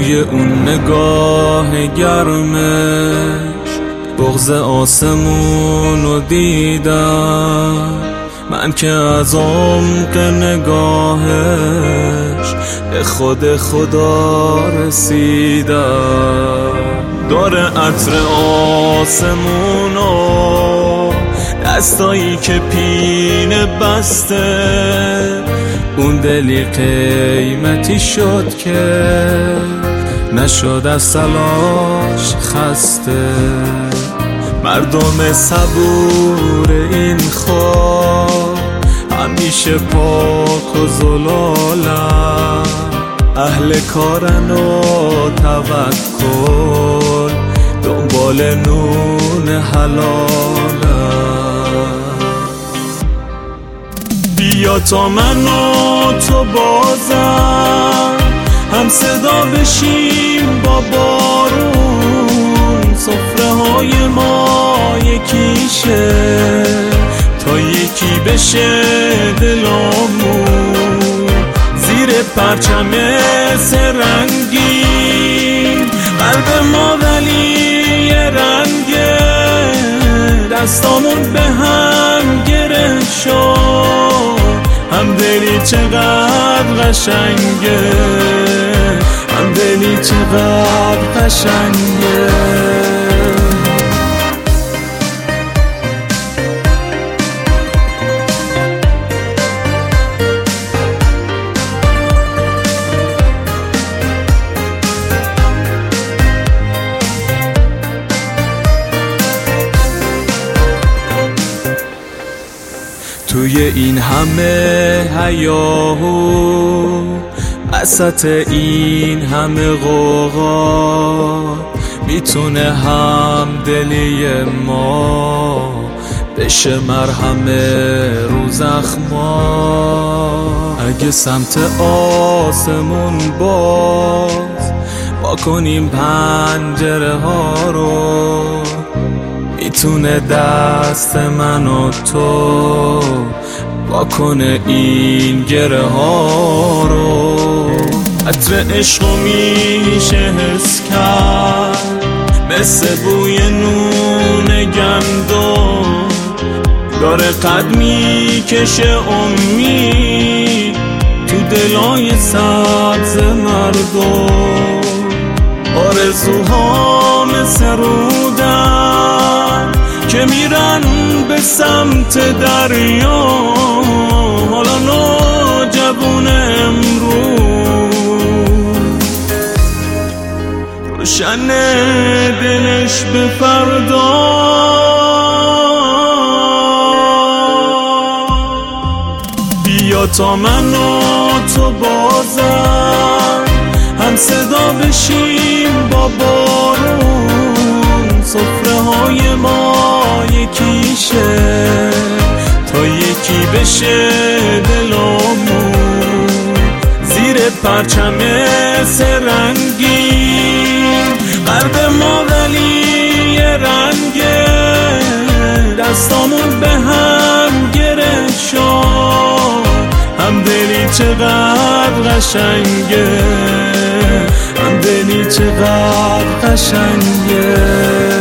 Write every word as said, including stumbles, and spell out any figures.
توی اون نگاه گرمش بغض آسمونو دیدم، من که از عمق نگاهش به خود خدا رسیدم. داره عطر آسمونو، دستایی که پینه بسته، اون دلی قیمتی شد که نشد از تلاش خسته. مردم صبور این خاک همیشه پاک و زلالن، اهل کارن و توکل دنبال نون حلالن. بیا تا من و تو بازم هم صدا بشیم با بارون، سفره های ما یکیشه تا یکی بشه دلامون. زیر پرچم سرنگین قلب ما ولی یه رنگه، دستامون به هم گره شد، هم دلی چقدر قشنگه، هم دلی چقدر قشنگه. توی این همه هیاهو، وسط این همه غوغا، میتونه هم دلی ما بشه مرهم رو زخما. اگه سمت آسمون باز با کنیم پنجره ها رو، میتونه دست من و تو واکنه این گره ها رو. عطر عشقو میشه حس کرد مثل بوی نون گندم، داره قد میکشه امید تو دلای سبز مردم. آرزوها مثل رودن که میرن به سمت دریا، حالا نوجوون امروز روشن دلش به فردا. بیا تا من و تو بازم هم صدا بشیم با بارون، سفره های ما یکیشه تا یکی بشه دلامون. زیر پرچم سرنگین قلب ما ولی یه رنگه، دستامون به هم گره شد، هم دلی چقدر قشنگه، هم دلی چقدر قشنگه.